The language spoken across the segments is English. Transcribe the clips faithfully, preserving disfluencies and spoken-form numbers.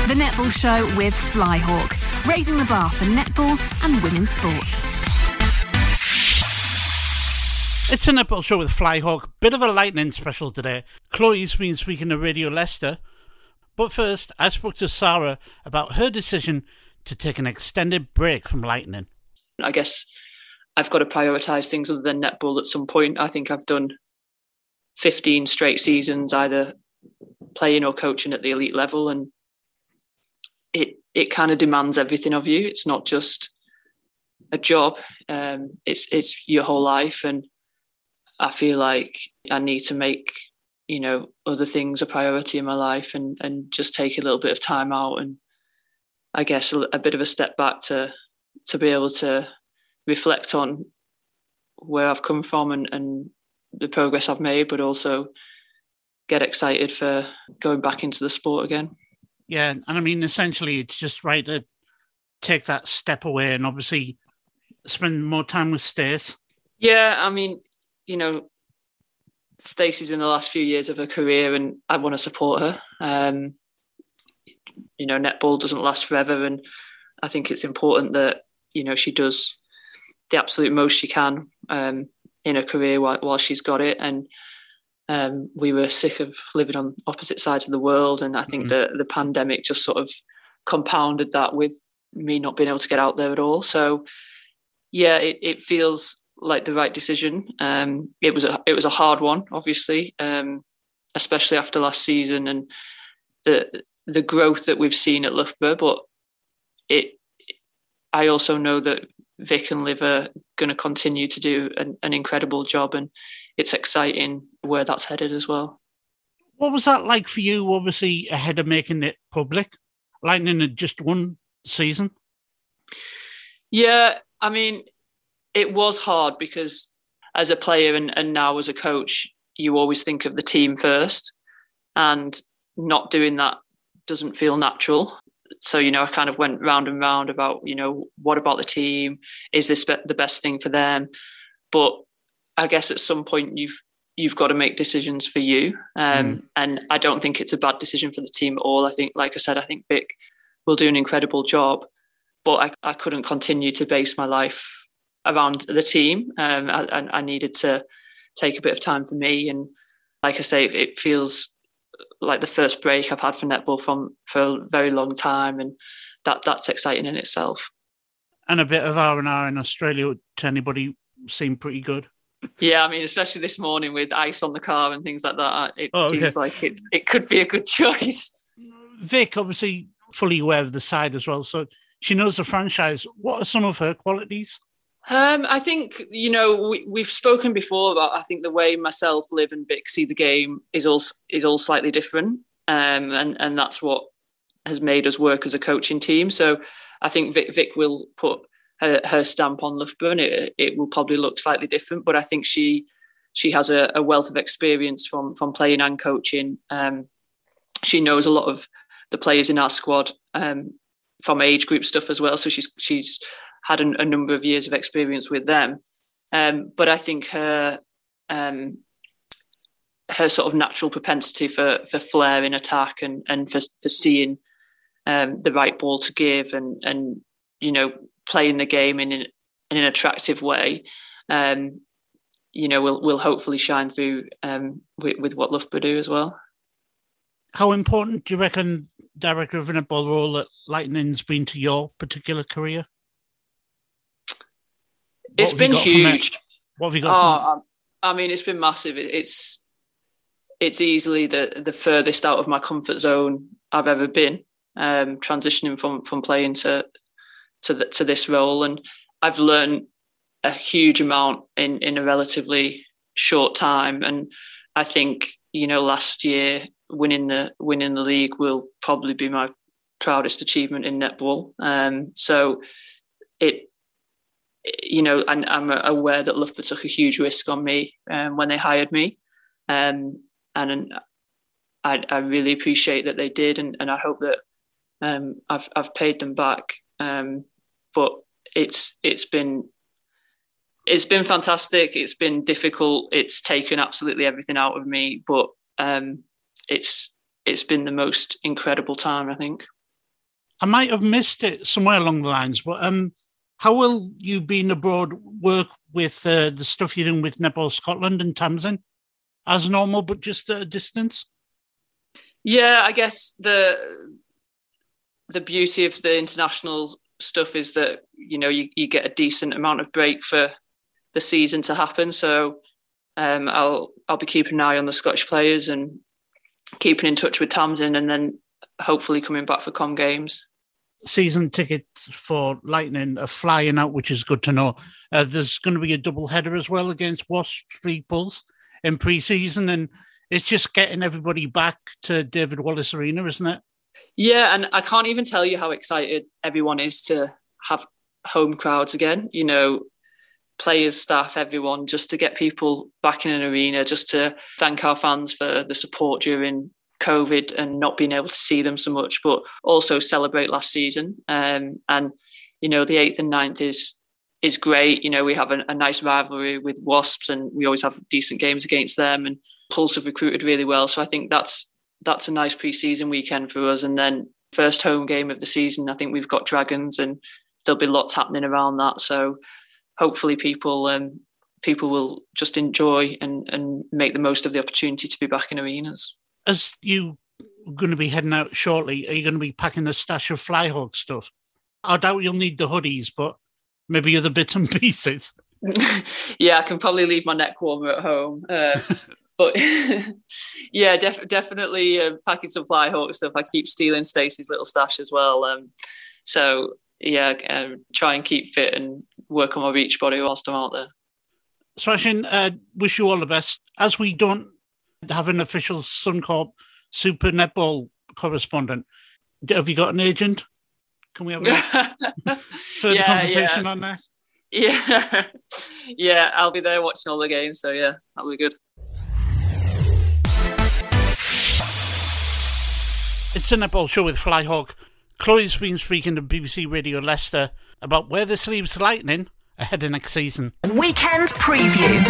The Netball Show with Flyhawk, raising the bar for netball and women's sport. It's a Netball Show with Flyhawk. Bit of a lightning special today. Chloe's been speaking to Radio Leicester. But first, I spoke to Sarah about her decision to take an extended break from lightning. I guess I've got to prioritise things other than netball at some point. I think I've done fifteen straight seasons, either playing or coaching at the elite level, and it it kind of demands everything of you. It's not just a job, um, it's it's your whole life, and I feel like I need to make, you know, other things a priority in my life, and and just take a little bit of time out, and I guess a, a bit of a step back to to be able to reflect on where I've come from and, and the progress I've made, but also get excited for going back into the sport again. Yeah, and I mean, essentially, it's just right to take that step away and obviously spend more time with Stace. Yeah, I mean, you know, Stacey's in the last few years of her career, and I want to support her. Um, you know, netball doesn't last forever, and I think it's important that, you know, she does the absolute most she can um, in her career while, while she's got it. And um, we were sick of living on opposite sides of the world, and I think mm-hmm. the the pandemic just sort of compounded that with me not being able to get out there at all. So, yeah, it, it feels like the right decision. Um, it was a it was a hard one, obviously, um, especially after last season and the the growth that we've seen at Loughborough. But it, I also know that Vic and Liv are going to continue to do an, an incredible job, and it's exciting where that's headed as well. What was that like for you, obviously, ahead of making it public? Lightning had just one season. Yeah, I mean, it was hard because as a player and, and now as a coach, you always think of the team first, and not doing that doesn't feel natural. So, you know, I kind of went round and round about, you know, what about the team? Is this be- the best thing for them? But I guess at some point you've you've got to make decisions for you. Um, mm. And I don't think it's a bad decision for the team at all. I think, like I said, I think Vic will do an incredible job, but I, I couldn't continue to base my life around the team. Um, I, I needed to take a bit of time for me. And like I say, it feels like the first break I've had for netball from for a very long time, and that that's exciting in itself. And a bit of R and R in Australia to anybody seemed pretty good. Yeah, I mean, especially this morning with ice on the car and things like that, it oh, okay. seems like it it could be a good choice. Vic, obviously fully aware of the side as well, so she knows the franchise. What are some of her qualities? Um, I think, you know, we, we've spoken before about, I think the way myself, Liv and Vic see the game is all, is all slightly different. Um, and, and that's what has made us work as a coaching team. So I think Vic, Vic will put her, her stamp on Loughborough, and it, it will probably look slightly different. But I think she she has a, a wealth of experience from, from playing and coaching. Um, she knows a lot of the players in our squad um, from age group stuff as well. So she's she's... had a, a number of years of experience with them. Um, but I think her um, her sort of natural propensity for for flair in attack and and for, for seeing um, the right ball to give and, and you know, playing the game in an, in an attractive way, um, you know, will will hopefully shine through um, with, with what Loughborough do as well. How important do you reckon director of a netball role at Lightning's been to your particular career? It's been huge. What have you got? Oh, I mean, it's been massive. It's it's easily the the furthest out of my comfort zone I've ever been. Um, transitioning from from playing to to the, to this role, and I've learned a huge amount in in a relatively short time. And I think, you know, last year winning the winning the league will probably be my proudest achievement in netball. Um, so it. You know, and I'm aware that Loughborough took a huge risk on me um, when they hired me, um, and I, I really appreciate that they did, and, and I hope that um, I've I've paid them back. Um, but it's it's been it's been fantastic. It's been difficult. It's taken absolutely everything out of me, but um, it's it's been the most incredible time, I think. I might have missed it somewhere along the lines, but um, how will you being abroad work with uh, the stuff you're doing with Netball Scotland and Tamsin as normal, but just at a distance? Yeah, I guess the the beauty of the international stuff is that, you know, you, you get a decent amount of break for the season to happen. So um, I'll I'll be keeping an eye on the Scottish players and keeping in touch with Tamsin, and then hopefully coming back for Com Games. Season tickets for Lightning are flying out, which is good to know. Uh, there's going to be a double header as well against Wasps Three Pulls in pre-season, and it's just getting everybody back to David Wallace Arena, isn't it? Yeah, and I can't even tell you how excited everyone is to have home crowds again. You know, players, staff, everyone, just to get people back in an arena, just to thank our fans for the support during COVID and not being able to see them so much, but also celebrate last season. Um, and, you know, the eighth and ninth is is great. You know, we have a, a nice rivalry with Wasps, and we always have decent games against them, and Pulse have recruited really well. So I think that's that's a nice pre-season weekend for us. And then first home game of the season, I think we've got Dragons, and there'll be lots happening around that. So hopefully people um, people will just enjoy and, and make the most of the opportunity to be back in arenas. As you going to be heading out shortly, are you going to be packing a stash of Flyhawk stuff? I doubt you'll need the hoodies, but maybe other bits and pieces. Yeah, I can probably leave my neck warmer at home. Uh, but yeah, def- definitely uh, packing some Flyhawk stuff. I keep stealing Stacey's little stash as well. Um, so yeah, uh, try and keep fit and work on my beach body whilst I'm out there. Swasin, uh, wish you all the best. As we don't have an official Suncorp Super Netball correspondent, have you got an agent? Can we have a further yeah, conversation yeah. on that? Yeah, yeah, I'll be there watching all the games, so yeah, that'll be good. It's a netball show with Flyhawk. Chloe's been speaking to B B C Radio Leicester about where this leaves Lightning ahead of next season. Weekend preview.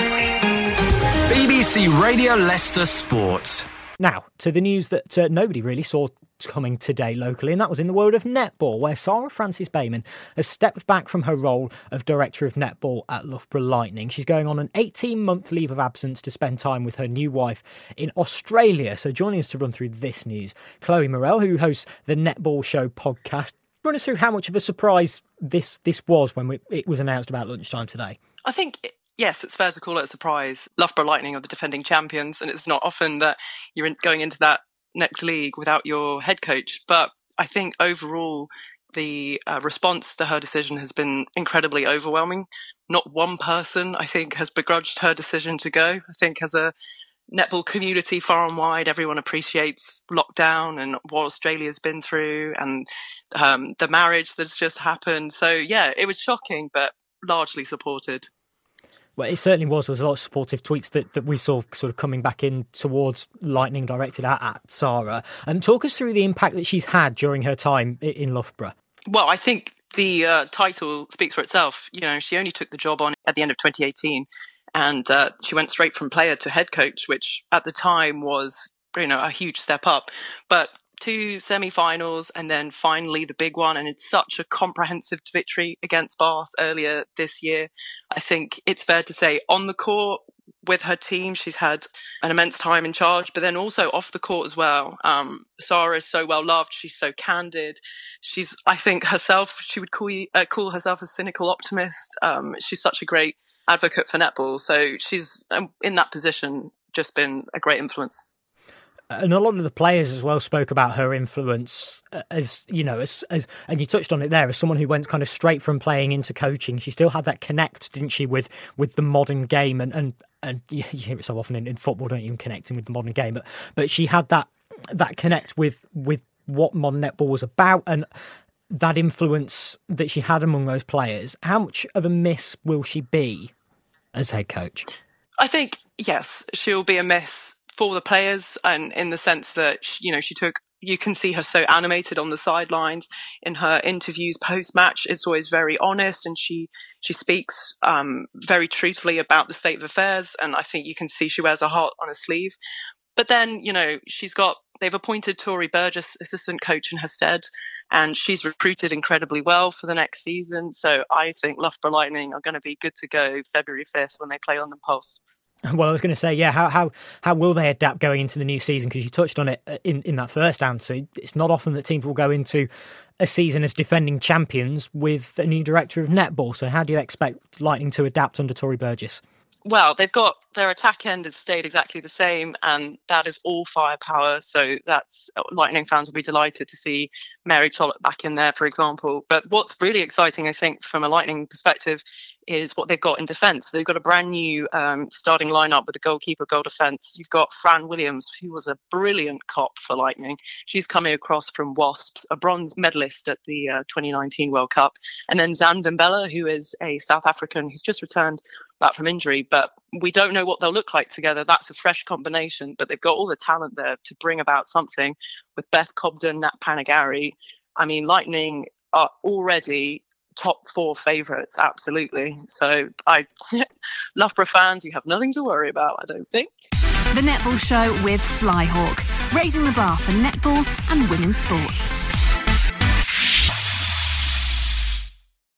B B C Radio Leicester Sport. Now, to the news that uh, nobody really saw coming today locally, and that was in the world of netball, where Sarah Francis-Bayman has stepped back from her role of Director of Netball at Loughborough Lightning. She's going on an eighteen-month leave of absence to spend time with her new wife in Australia. So joining us to run through this news, Chloe Morell, who hosts the Netball Show podcast. Run us through how much of a surprise this this was when we, it was announced about lunchtime today. I think... It- Yes, it's fair to call it a surprise. Loughborough Lightning are the defending champions, and it's not often that you're in, going into that next league without your head coach. But I think overall, the uh, response to her decision has been incredibly overwhelming. Not one person, I think, has begrudged her decision to go. I think as a netball community far and wide, everyone appreciates lockdown and what Australia's been through, and um, the marriage that's just happened. So, yeah, it was shocking, but largely supported. Well, it certainly was. There was a lot of supportive tweets that, that we saw sort of coming back in towards Lightning directed at, at Sarah. And talk us through the impact that she's had during her time in Loughborough. Well, I think the uh, title speaks for itself. You know, she only took the job on at the end of twenty eighteen, and uh, she went straight from player to head coach, which at the time was, you know, a huge step up. But two semi-finals and then finally the big one, and it's such a comprehensive victory against Bath earlier this year. I think it's fair to say on the court with her team, she's had an immense time in charge, but then also off the court as well. Um, Sarah is so well loved. She's so candid. She's, I think herself, she would call, you, uh, call herself a cynical optimist. Um, she's such a great advocate for netball. So she's um, in that position, just been a great influence. And a lot of the players as well spoke about her influence as, you know, as, as and you touched on it there, as someone who went kind of straight from playing into coaching. She still had that connect, didn't she, with with the modern game. And and, and you hear it so often in, in football, don't you, connecting with the modern game. But but she had that that connect with, with what modern netball was about, and that influence that she had among those players. How much of a miss will she be as head coach? I think, yes, she'll be a miss for the players, and in the sense that, you know, she took, you can see her so animated on the sidelines in her interviews post-match. It's always very honest, and she she speaks um, very truthfully about the state of affairs, and I think you can see she wears her heart on her sleeve. But then, you know, she's got, they've appointed Tori Burgess assistant coach in her stead, and she's recruited incredibly well for the next season. So I think Loughborough Lightning are going to be good to go February fifth when they play on the Pulse. Well, I was going to say, yeah, how how how will they adapt going into the new season? Because you touched on it in, in that first answer. It's not often that teams will go into a season as defending champions with a new director of netball. So how do you expect Lightning to adapt under Tory Burgess? Well, they've got their attack end has stayed exactly the same, and that is all firepower. So that's Lightning fans will be delighted to see Mary Trollope back in there, for example. But what's really exciting, I think, from a Lightning perspective, is what they've got in defence. They've got a brand new um, starting lineup with a goalkeeper, goal defence. You've got Fran Williams, who was a brilliant cop for Lightning. She's coming across from Wasps, a bronze medalist at the uh, twenty nineteen World Cup. And then Zan Vimbella, who is a South African who's just returned back from injury, but we don't know what they'll look like together. That's a fresh combination, but they've got all the talent there to bring about something with Beth Cobden, Nat Panagari. I mean, Lightning are already top four favourites, absolutely. So I, Loughborough fans, you have nothing to worry about, I don't think. The Netball Show with Flyhawk, raising the bar for netball and women's sport.